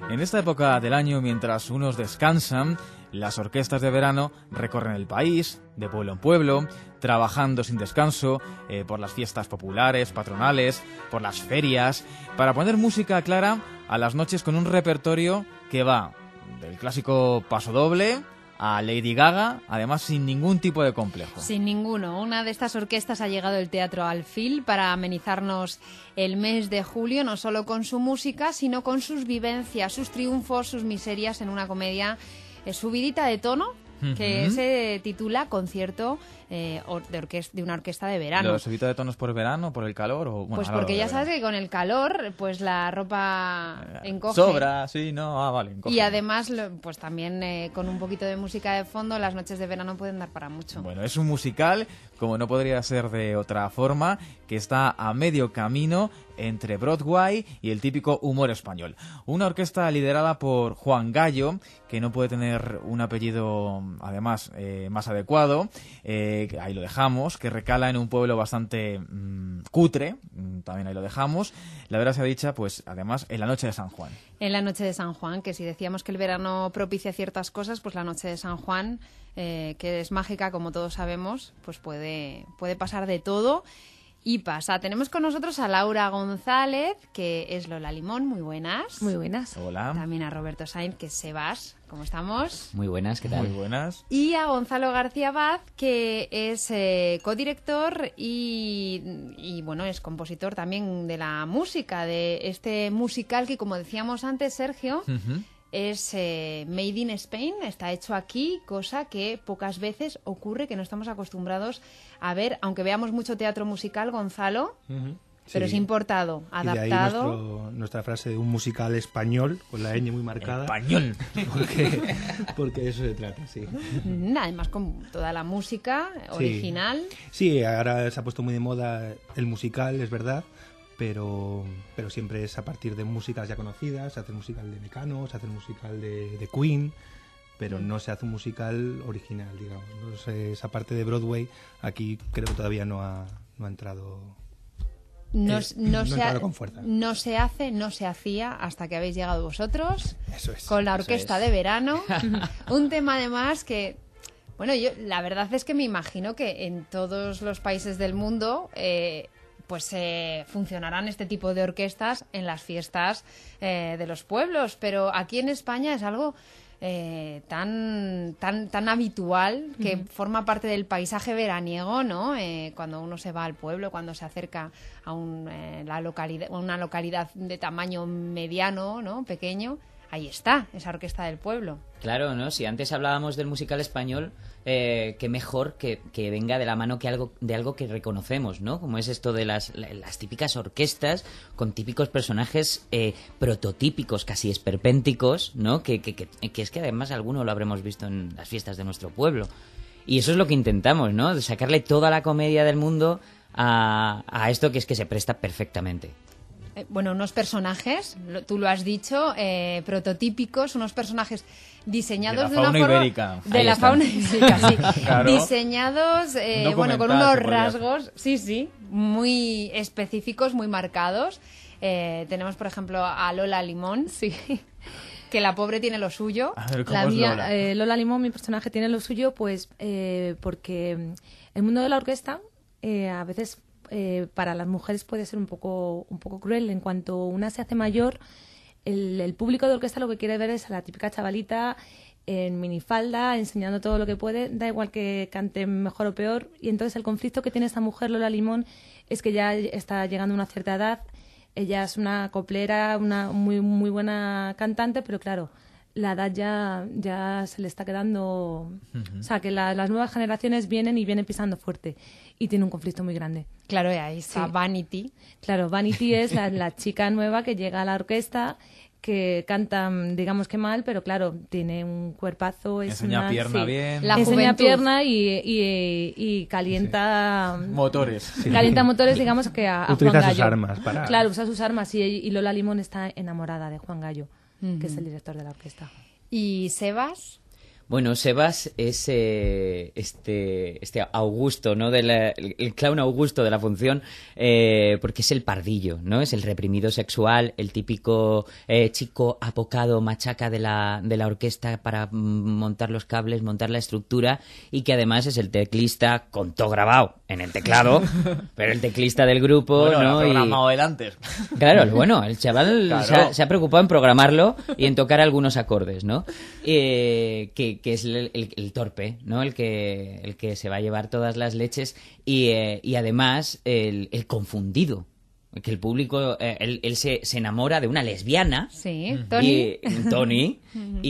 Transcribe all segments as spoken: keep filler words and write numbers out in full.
En esta época del año, mientras unos descansan, las orquestas de verano recorren el país, de pueblo en pueblo, trabajando sin descanso, eh, por las fiestas populares, patronales, por las ferias, para poner música clara a las noches con un repertorio que va del clásico pasodoble a Lady Gaga, además sin ningún tipo de complejo. Sin ninguno. Una de estas orquestas ha llegado el Teatro Alfil para amenizarnos el mes de julio, no solo con su música, sino con sus vivencias, sus triunfos, sus miserias en una comedia eh, subidita de tono, que uh-huh. se titula Concierto eh, de, orquest- de una orquesta de verano. ¿Lo subida de tonos por verano, por el calor? O, bueno, pues porque ya sabes que con el calor pues la ropa eh, encoge. Sobra, sí, no, ah, vale, encoge. Y además, pues también eh, con un poquito de música de fondo, las noches de verano pueden dar para mucho. Bueno, es un musical, como no podría ser de otra forma, que está a medio camino entre Broadway y el típico humor español. Una orquesta liderada por Juan Gallo, que no puede tener un apellido, además, eh, más adecuado, eh, ahí lo dejamos, que recala en un pueblo bastante mmm, cutre, también ahí lo dejamos. La verdad sea dicha, pues además, en la noche de San Juan. En la noche de San Juan, que si decíamos que el verano propicia ciertas cosas, pues la noche de San Juan, eh, que es mágica, como todos sabemos, pues puede, puede pasar de todo. Y pasa. Tenemos con nosotros a Laura González, que es Lola Limón. Muy buenas. Muy buenas. Hola. También a Roberto Sainz, que es Sebas. ¿Cómo estamos? Muy buenas, ¿qué tal? Muy buenas. Y a Gonzalo García Baz, que es eh, codirector y, y, bueno, es compositor también de la música, de este musical que, como decíamos antes, Sergio... Uh-huh. Es eh, Made in Spain, está hecho aquí, cosa que pocas veces ocurre, que no estamos acostumbrados a ver, aunque veamos mucho teatro musical, Gonzalo, uh-huh. pero sí. Es importado, adaptado. Y de ahí nuestro, nuestra frase de un musical español, con la ñ muy marcada. ¡Español! Porque, porque de eso se trata, sí. Además, con toda la música original. Sí. sí, ahora se ha puesto muy de moda el musical, es verdad. Pero, pero siempre es a partir de músicas ya conocidas. Se hace el musical de Mecano, se hace el musical de, de Queen, pero no se hace un musical original, digamos. ¿No? O sea, esa parte de Broadway aquí creo que todavía no ha, no ha entrado, no, eh, no, no ha se entrado ha, con fuerza. No se hace, no se hacía hasta que habéis llegado vosotros. Eso es, con la orquesta es. de verano. Un tema además que... Bueno, yo la verdad es que me imagino que en todos los países del mundo... Eh, pues eh, funcionarán este tipo de orquestas en las fiestas eh, de los pueblos, pero aquí en España es algo eh, tan tan tan habitual que uh-huh. forma parte del paisaje veraniego, ¿no? Eh, cuando uno se va al pueblo, cuando se acerca a un, eh, la localidad, una localidad de tamaño mediano, ¿no? Pequeño, ahí está, esa orquesta del pueblo. Claro, ¿no? Si antes hablábamos del musical español, eh, qué mejor que, que venga de la mano que algo, de algo que reconocemos, ¿no? Como es esto de las, las típicas orquestas con típicos personajes eh, prototípicos, casi esperpénticos, ¿no? Que, que, que, que es que además alguno lo habremos visto en las fiestas de nuestro pueblo. Y eso es lo que intentamos, ¿no? De sacarle toda la comedia del mundo a, a esto que es que se presta perfectamente. Bueno, unos personajes, tú lo has dicho, eh, prototípicos, unos personajes diseñados de la fauna de una ibérica. Forma, de Ahí la están. fauna ibérica, sí. Claro. Diseñados, eh, bueno, con unos rasgos, sí, sí, muy específicos, muy marcados. Eh, tenemos, por ejemplo, a Lola Limón, sí. que la pobre tiene lo suyo. A ver, ¿cómo la es mía, Lola? Eh, Lola Limón, mi personaje, tiene lo suyo, pues eh, porque el mundo de la orquesta eh, a veces... Eh, para las mujeres puede ser un poco un poco cruel. En cuanto una se hace mayor, el, el público de orquesta lo que quiere ver es a la típica chavalita en minifalda, enseñando todo lo que puede, da igual que cante mejor o peor. Y entonces el conflicto que tiene esta mujer, Lola Limón, es que ya está llegando a una cierta edad. Ella es una coplera, una muy muy buena cantante, pero claro, la edad ya, ya se le está quedando... Uh-huh. O sea, que la, las nuevas generaciones vienen y vienen pisando fuerte. Y tiene un conflicto muy grande. Claro, ahí está sí. Vanity. Claro, Vanity es la, la chica nueva que llega a la orquesta, que canta, digamos que mal, pero claro, tiene un cuerpazo. Es Enseña una, pierna sí, bien. La Enseña juventud. pierna y, y, y calienta... Sí. Motores. Sí. Calienta motores, digamos que a, a Utiliza Juan Gallo. sus armas para... Claro, usa sus armas y, y Lola Limón está enamorada de Juan Gallo, uh-huh. que es el director de la orquesta. ¿Y Sebas? Bueno, Sebas es eh, este, este Augusto, ¿no? De la- el, el clown Augusto de la función, eh, porque es el pardillo, ¿no? Es el reprimido sexual, el típico eh, chico apocado, machaca de la, de la orquesta para mm, montar los cables, montar la estructura, y que además es el teclista con todo grabado en el teclado, pero el teclista del grupo, Bueno, ¿no? lo ha Y- programado él antes. Claro, bueno, el chaval Claro. se, ha, se ha preocupado en programarlo y en tocar algunos acordes, ¿no? Eh, que, que es el, el- el torpe, ¿no? El que, el que se va a llevar todas las leches y, eh, y además el, el confundido. Que el público, eh, él, él se, se enamora de una lesbiana. Sí, Tony. Y, Tony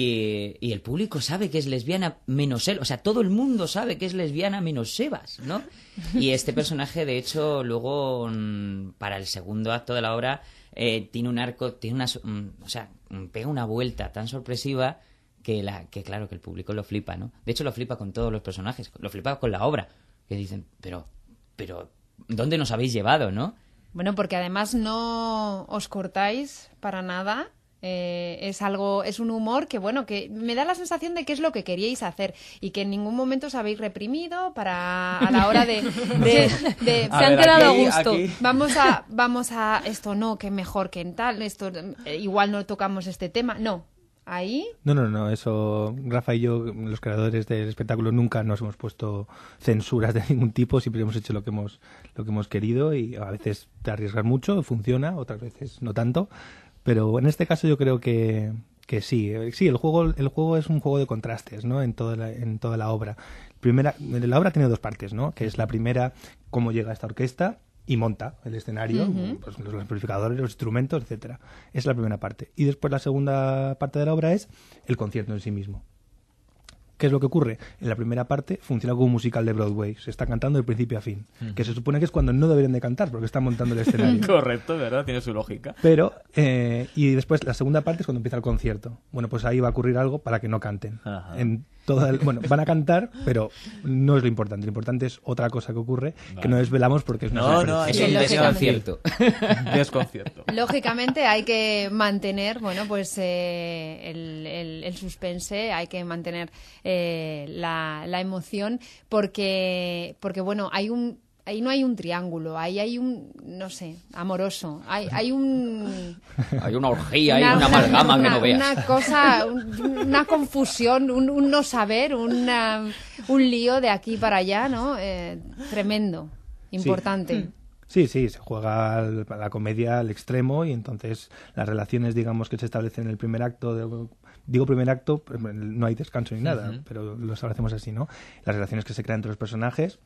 y, y el público sabe que es lesbiana menos él. O sea, todo el mundo sabe que es lesbiana menos Sebas, ¿no? Y este personaje, de hecho, luego, mm, para el segundo acto de la obra, eh, tiene un arco, tiene una, so- mm, o sea, mm, pega una vuelta tan sorpresiva que, la, que, claro, que el público lo flipa, ¿no? De hecho, lo flipa con todos los personajes, lo flipa con la obra. Que dicen, pero, pero, ¿dónde nos habéis llevado, no? Bueno, porque además no os cortáis para nada. Eh, es algo, es un humor que, bueno, que me da la sensación de que es lo que queríais hacer y que en ningún momento os habéis reprimido para a la hora de, de- de- Se han quedado a gusto. vamos a, vamos a esto no, que mejor que en tal, esto eh, igual no tocamos este tema, no. Ahí No, no, no, eso, Rafa y yo, los creadores del espectáculo, nunca nos hemos puesto censuras de ningún tipo, siempre hemos hecho lo que hemos, lo que hemos querido y a veces te arriesgas mucho, funciona, otras veces no tanto, pero en este caso yo creo que, que sí, eh, sí, el juego, el juego es un juego de contrastes, ¿no? En toda la, en toda la obra. Primera, la obra tiene dos partes, ¿no? Que es la primera, cómo llega esta orquesta y monta el escenario, Ujú. pues, los amplificadores, los instrumentos, etcétera. Es la primera parte. Y después la segunda parte de la obra es el concierto en sí mismo. ¿Qué es lo que ocurre? En la primera parte funciona como un musical de Broadway. Se está cantando de principio a fin. Que se supone que es cuando no deberían de cantar, porque están montando el escenario. Correcto, ¿verdad? Tiene su lógica. Pero, eh, y después la segunda parte es cuando empieza el concierto. Bueno, pues ahí va a ocurrir algo para que no canten. Ajá. En toda el- bueno, van a cantar, pero no es lo importante. Lo importante es otra cosa que ocurre, que no desvelamos porque es una No, sorpresa. no, Es Sí, un lógicamente. desconcierto. Desconcierto. lógicamente hay que mantener, bueno, pues eh, el, el- el suspense, hay que mantener eh, la, la emoción, porque, porque bueno, hay un, ahí no hay un triángulo, ahí hay un, no sé, amoroso, hay, hay un... Hay una orgía, hay una amalgama que una- no veas. Una cosa, un- una confusión, un, un no saber, una- un lío de aquí para allá, ¿no? Eh, tremendo, importante. Sí, sí, se juega al- a la comedia al extremo y entonces las relaciones, digamos, que se establecen en el primer acto, de- digo primer acto, pero no hay descanso ni nada, Ujú. pero lo establecemos así, ¿no? Las relaciones que se crean entre los personajes,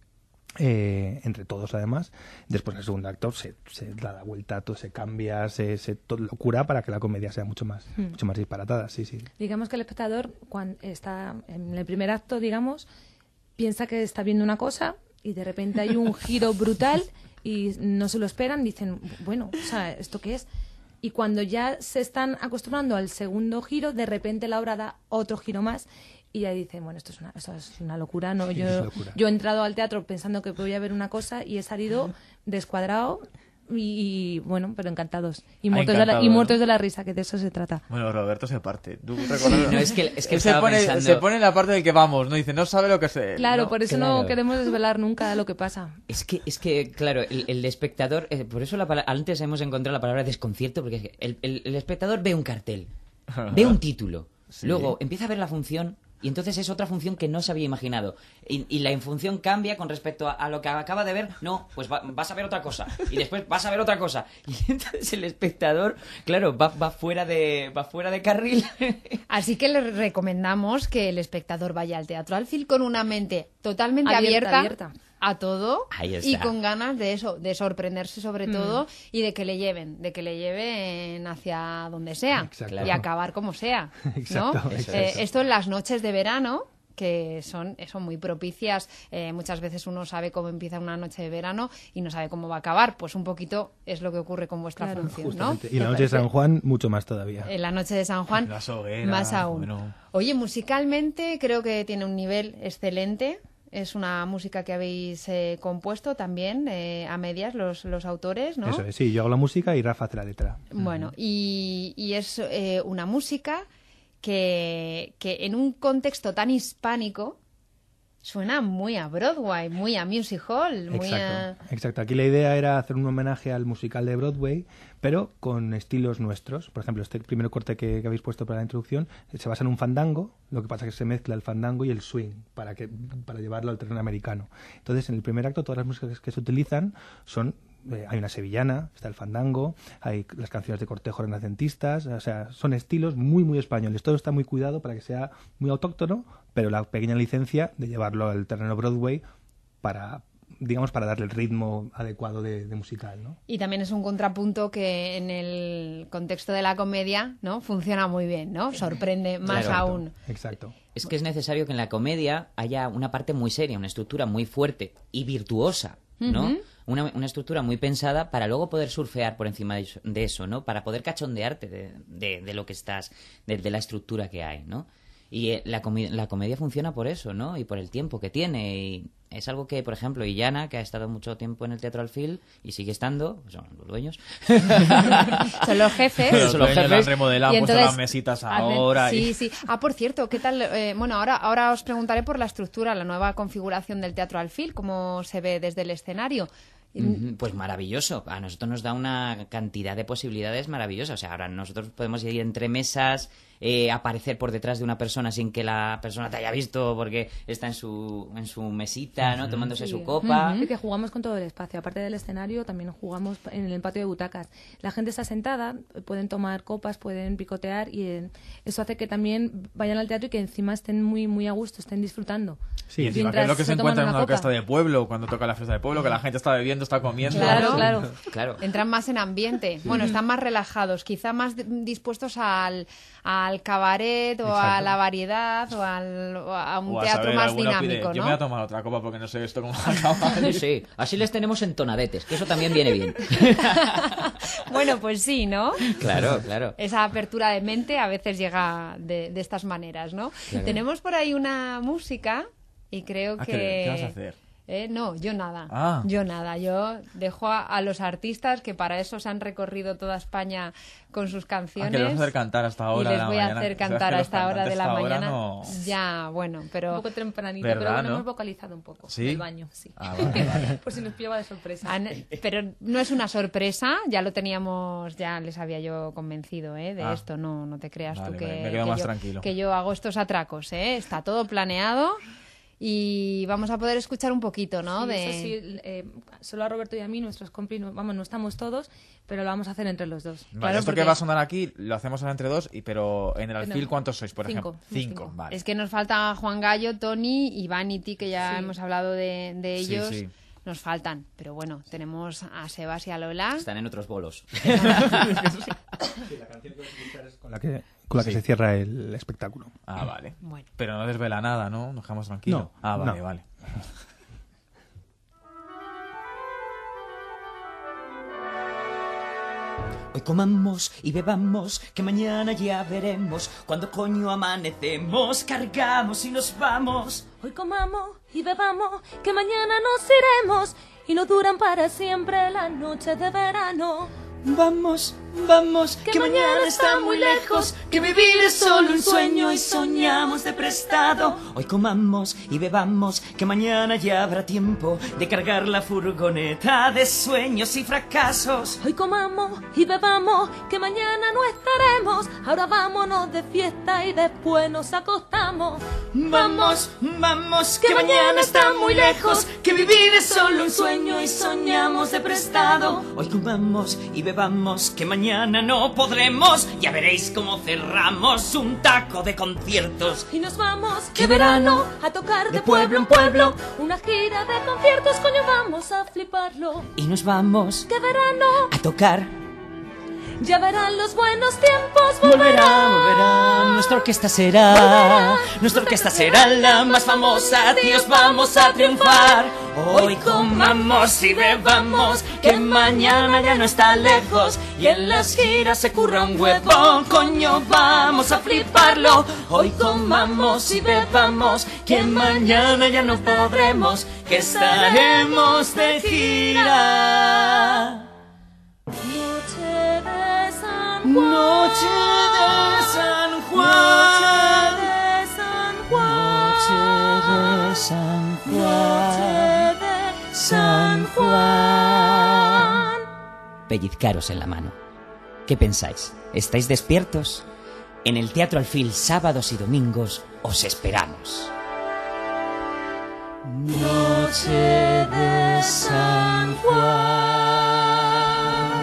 eh, entre todos además, después en el segundo acto se, se da la vuelta, todo se cambia, se, se todo locura para que la comedia sea mucho más, mucho más disparatada, sí, sí. Digamos que el espectador, cuando está en el primer acto, digamos, piensa que está viendo una cosa y de repente hay un giro brutal y no se lo esperan, dicen, bueno, o sea, ¿esto qué es? Y cuando ya se están acostumbrando al segundo giro, de repente la obra da otro giro más y ya dicen, bueno, esto es una, esto es una locura, ¿no? Sí, yo, es locura. yo he entrado al teatro pensando que voy a ver una cosa y he salido descuadrado y, y, bueno, pero encantados. Y Ah, muertos, de la, encantado, y ¿no? muertos de la risa, que de eso se trata. Bueno, Roberto se parte. ¿Tú recuerdas? No, es que- es que Él se estaba pone, pensando- se pone en la parte del que vamos, ¿no? Dice, no sabe lo que es él, Claro, ¿no? por eso Claro. no queremos desvelar nunca lo que pasa. Es que, es que claro, el, el espectador, eh, por eso la pala- antes hemos encontrado la palabra desconcierto, porque es que el, el- el espectador ve un cartel, ve un título, Sí. luego empieza a ver la función y entonces es otra función que no se había imaginado. Y, y la función cambia con respecto a, a lo que acaba de ver, no, pues va- vas a ver otra cosa y después vas a ver otra cosa. Y entonces el espectador, claro, va, va, fuera, de, va fuera de carril. Así que les recomendamos que el espectador vaya al Teatro Alfil con una mente totalmente Abierta, abierta, abierta. a todo Ahí está. y con ganas de eso, de sorprenderse sobre todo y de que le lleven, de que le lleven hacia donde sea Exacto. y acabar como sea, ¿no? Exacto, Eh, exacto. esto en las noches de verano, que son, son muy propicias. Eh, muchas veces uno sabe cómo empieza una noche de verano y no sabe cómo va a acabar. Pues un poquito es lo que ocurre con vuestra Claro. función, Justamente. ¿no? Y en la Me noche de parece- San Juan, mucho más todavía. En la noche de San Juan, Las hogueras, más aún. bueno. Oye, musicalmente creo que tiene un nivel excelente. Es una música que habéis eh, compuesto también eh, a medias los, los autores, ¿no? Eso es, sí, yo hago la música y Rafa hace la letra. Bueno, y, y es eh, una música que, que en un contexto tan hispánico suena muy a Broadway, muy a Music Hall, muy Exacto, a... exacto. Aquí la idea era hacer un homenaje al musical de Broadway, pero con estilos nuestros. Por ejemplo, este primer corte que, que habéis puesto para la introducción se basa en un fandango, lo que pasa es que se mezcla el fandango y el swing para, que, para llevarlo al terreno americano. Entonces, en el primer acto, todas las músicas que se utilizan son... Eh, hay una sevillana, está el fandango, hay las canciones de cortejo renacentistas, o sea, son estilos muy, muy españoles. Todo está muy cuidado para que sea muy autóctono, pero la pequeña licencia de llevarlo al terreno Broadway para, digamos, para darle el ritmo adecuado de, de musical, ¿no? Y también es un contrapunto que en el contexto de la comedia, ¿no? Funciona muy bien, ¿no? Sorprende más Claro. aún. Exacto. Es que es necesario que en la comedia haya una parte muy seria, una estructura muy fuerte y virtuosa, ¿no? Ujú. Una, una estructura muy pensada para luego poder surfear por encima de eso, de eso, ¿no? Para poder cachondearte de, de, de lo que estás, de, de la estructura que hay, ¿no? Y eh, la, comi- la comedia funciona por eso, ¿no? Y por el tiempo que tiene. Y es algo que, por ejemplo, Illana, que ha estado mucho tiempo en el Teatro Alfil y sigue estando, son los dueños. Son los jefes. Los Son los dueños la han jefes. remodelado, Y han puesto entonces las mesitas hacen- ahora. Sí, y... sí. Ah, por cierto, ¿qué tal? Eh, bueno, ahora, ahora os preguntaré por la estructura, la nueva configuración del Teatro Alfil, cómo se ve desde el escenario. Ujú, Pues maravilloso. A nosotros nos da una cantidad de posibilidades maravillosas. O sea, ahora nosotros podemos ir entre mesas, eh, aparecer por detrás de una persona sin que la persona te haya visto porque está en su, en su mesita, ¿no? Tomándose Sí. su copa. Y que jugamos con todo el espacio. Aparte del escenario, también jugamos en el patio de butacas. La gente está sentada, pueden tomar copas, pueden picotear y eh, eso hace que también vayan al teatro y que encima estén muy muy a gusto, estén disfrutando. Sí, Y encima, que es lo que se encuentra en una orquesta de pueblo, cuando toca la fiesta de pueblo, que la gente está bebiendo, está comiendo. Claro, claro. Claro. Entran más en ambiente. Bueno, están más relajados, quizá más d- dispuestos al, al cabaret o a Exacto. la variedad o, al, o a un O a teatro saber, más alguno pide, dinámico, yo ¿no? me voy a tomar otra copa porque no sé esto cómo acaba. Sí, sí. Así les tenemos entonadetes, que eso también viene bien. Bueno, pues sí, ¿no? Claro, claro. Esa apertura de mente a veces llega de, de estas maneras, ¿no? Claro. Tenemos por ahí una música y creo Ah, que... ¿qué- qué vas a hacer? Eh, no, yo nada. Ah. Yo nada. Yo dejo a, a los artistas que para eso se han recorrido toda España con sus Ah, canciones. que les vas a hacer cantar hasta ahora y de les la voy mañana. a hacer O sea, es cantar que a los esta hora de cantantes la a esta hora mañana. no- Ya, bueno, Un pero poco tempranito, ¿Verdad, pero bueno, no? hemos vocalizado un poco. ¿Sí? En el baño, sí. Ah, vale, vale. Por si nos pillaba de sorpresa. han- pero no es una sorpresa. Ya lo teníamos, ya les había yo convencido, ¿eh? De Ah. esto. No, no te creas Vale, tú que, vale, me quedo que más yo, tranquilo. que yo hago estos atracos, ¿eh? Está todo planeado. Y vamos a poder escuchar un poquito, ¿no? Sí, de... eso sí, eh, solo a Roberto y a mí, nuestros compis, no- vamos, no estamos todos, pero lo vamos a hacer entre los dos. Vale, Claro, esto porque- que va a sonar aquí lo hacemos ahora entre dos, y pero en el alfil, No. ¿cuántos sois, por Cinco, ejemplo? somos Cinco, cinco. vale. Es que nos falta Juan Gallo, Tony y Vanity, que ya Sí. hemos hablado de, de Sí, ellos. sí. Nos faltan, pero bueno, tenemos a Sebas y a Lola. Están en otros bolos. Sí, la canción que vais a escuchar es con la que, con la que Sí. se cierra el espectáculo. Ah, vale. Bueno. Pero no desvela nada, ¿no? Nos dejamos tranquilos. No, Ah, vale, no. vale. Hoy comamos y bebamos, que mañana ya veremos. Cuando coño amanecemos, cargamos y nos vamos. Hoy comamos y bebamos, que mañana nos iremos y no duran para siempre las noches de verano. Vamos, vamos, que, Que mañana mañana está muy lejos, que vivir es solo un sueño y soñamos de prestado. Hoy comamos y bebamos, que mañana ya habrá tiempo de cargar la furgoneta de sueños y fracasos. Hoy comamos y bebamos, que mañana no estaremos. Ahora vámonos de fiesta y después nos acostamos. Vamos, vamos, que mañana está muy lejos, que vivir es solo un sueño y soñamos de prestado. Hoy comamos y bebamos, que mañana no podremos, ya veréis cómo cerramos un taco de conciertos. Y nos vamos ¡Qué de verano verano! a tocar de, De pueblo en pueblo. Una gira de conciertos, coño, vamos a fliparlo. Y nos vamos ¡Qué verano! a tocar. Ya verán los buenos tiempos, Volverá, volverá. volverá, nuestra orquesta será, Volverá. nuestra orquesta será la más famosa, tíos, vamos a triunfar. Hoy comamos y bebamos, que mañana ya no está lejos, y en las giras se curra un huevo, coño, vamos a fliparlo. Hoy comamos y bebamos, que mañana ya no podremos, que estaremos de gira. Noche de San Juan. Noche de San Juan. Juan. Noche de San Juan. Noche de San Juan. Noche de San Juan. Pellizcaros en la mano. ¿Qué pensáis? ¿Estáis despiertos? En el Teatro Alfil, sábados y domingos, os esperamos. Noche de San Juan.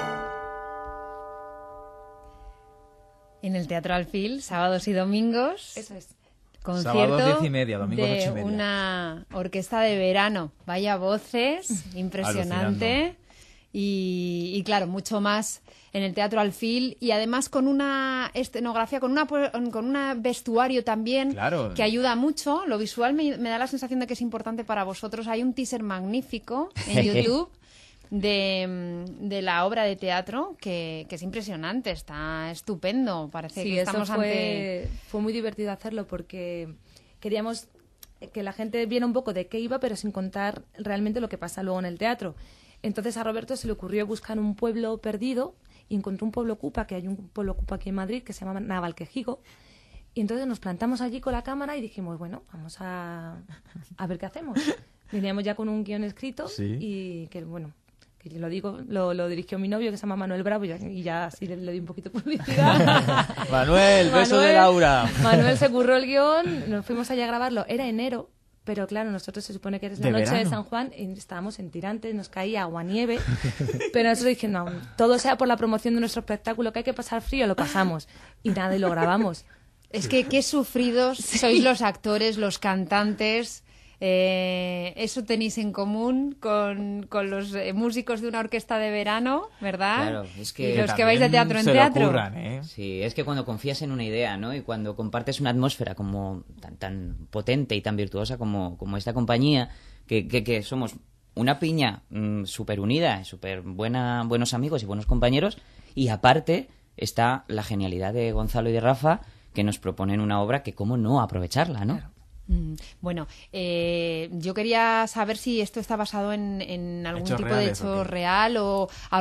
En el Teatro Alfil, sábados y domingos. Eso es. Concierto Sábados diez y media, domingos de ocho y media. una orquesta de verano. Vaya voces, impresionante. Y, y claro, mucho más en el Teatro Alfil y además con una escenografía, con una con un vestuario también Claro. que ayuda mucho. Lo visual me, me da la sensación de que es importante para vosotros. Hay un teaser magnífico en YouTube de, de la obra de teatro que, que es impresionante, está estupendo. Parece Sí, que eso estamos fue, ante... fue muy divertido hacerlo porque queríamos que la gente viera un poco de qué iba, pero sin contar realmente lo que pasa luego en el teatro. Entonces a Roberto se le ocurrió buscar un pueblo perdido y encontró un pueblo cupa, que hay un pueblo cupa aquí en Madrid que se llama Navalquejigo. Y entonces nos plantamos allí con la cámara y dijimos, bueno, vamos a, a ver qué hacemos. Veníamos ya con un guión escrito Sí. y que, bueno, que lo digo, lo, lo dirigió mi novio que se llama Manuel Bravo y ya, y ya así le, le di un poquito de publicidad. Manuel, beso de Manuel- Laura. Manuel se curró el guión, nos fuimos allá a grabarlo, era enero, pero claro, nosotros se supone que es la De noche de verano. San Juan y estábamos en Tirantes, nos caía agua nieve, pero nosotros dijimos, no, todo sea por la promoción de nuestro espectáculo, que hay que pasar frío, lo pasamos. Y nada, y lo grabamos. Es que qué sufridos sois los actores, los cantantes. Eh, eso tenéis en común con, con los eh, músicos de una orquesta de verano, ¿verdad? Claro, es que- Y los que también vais de teatro en se lo teatro. ocurran, ¿eh? Sí, es que cuando confías en una idea, ¿no? Y cuando compartes una atmósfera como tan, tan potente y tan virtuosa como, como esta compañía, que, que, que somos una piña mm, súper unida, súper buena, buenos amigos y buenos compañeros, y aparte está la genialidad de Gonzalo y de Rafa, que nos proponen una obra que cómo no aprovecharla, ¿no? Mm, Bueno, eh, yo quería saber si esto está basado en, en algún Hechos tipo de reales, ¿o hecho qué? real o